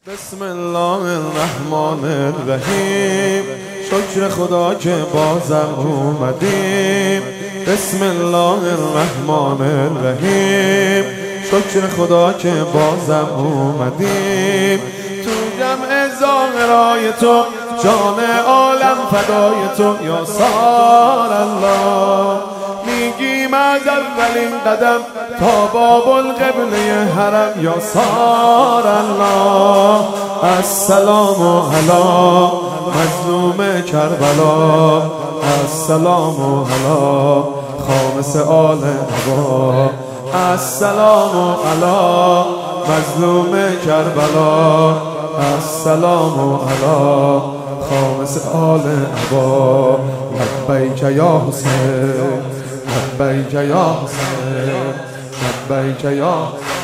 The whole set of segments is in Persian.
بسم الله الرحمن الرحیم. شکر خدا که بازم اومدیم. بسم الله الرحمن الرحیم. شکر خدا که بازم اومدیم. تو جمع ظاهرای تو جان عالم فدای تو یا سار الله. میگیم از اولین قدم تا باب القبله حرم یا سار الله. السلام علی مظلوم کربلا. السلام علی خامس آل نبا. السلام علی مظلوم کربلا. السلام علی خامس آل نبا. لبیک یا حسین، لبیک یا حسین، لبیک یا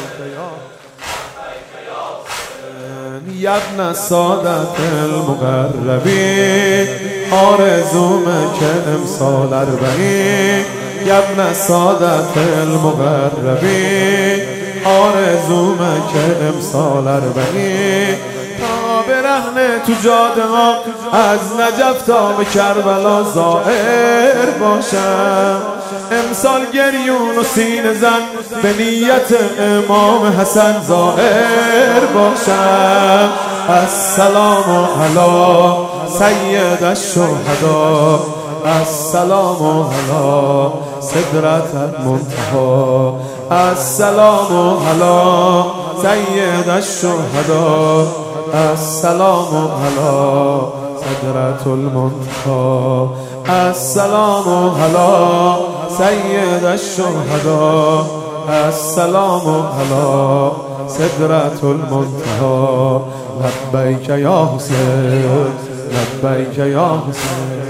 ابن سادت المقربین. آرزومه که امسال 40. ابن سادت المقربین. آرزومه که امسال 40. تا برهنه تو جاده ها از نجف تا به کربلا ظاهر باشم. امسال گریون و سینه زن به نیت امام حسن ظاهر باشم. السلام علی سید الشهدا. السلام علی سدرة المنتهى. السلام علی سید الشهدا. السلام علی سدرة المنتهى. السلام علی سید الشهدا. السلام علی سدرة المنتهى. لبیک یا حسین، لبیک یا حسین.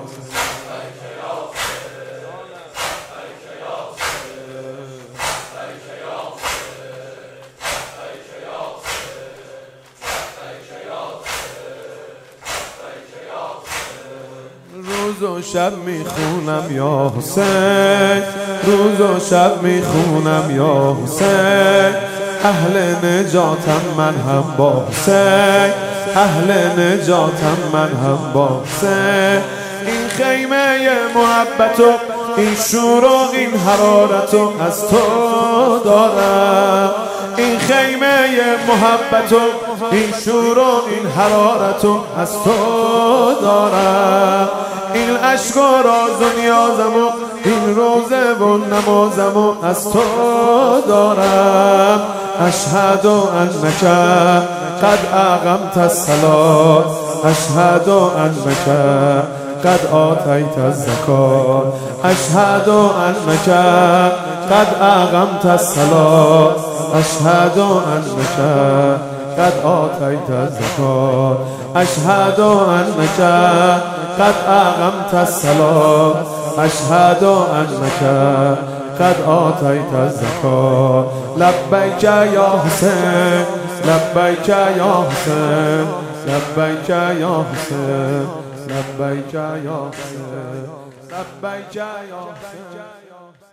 روز و شب میخونم یا حسین. روز و شب میخونم یا حسین. اهل نجاتم من هم با حسین. اهل نجاتم من هم با حسین. این خیمه محبت و این شور و این حرارت و از تو دارم. این خیمه محبت و این شور و این حرارت و از تو دارم. این عشق و راز و نیازم و این روزه و نمازم و از تو دارم. اشهد انک قد اقمت الصلاة. اشهد انک قد آتیت الزکاة. اشهد انک قد اقمت الصلاة. اشهد انک قد آتیت الزکاة. اشهد انک قد اقمت الصلاة. اشهد انک قد آتیت الزکاة. لبیک یا حسین، لبیک یا حسین، لبیک یا حسین، لبیک یا حسین، لبیک یا حسین.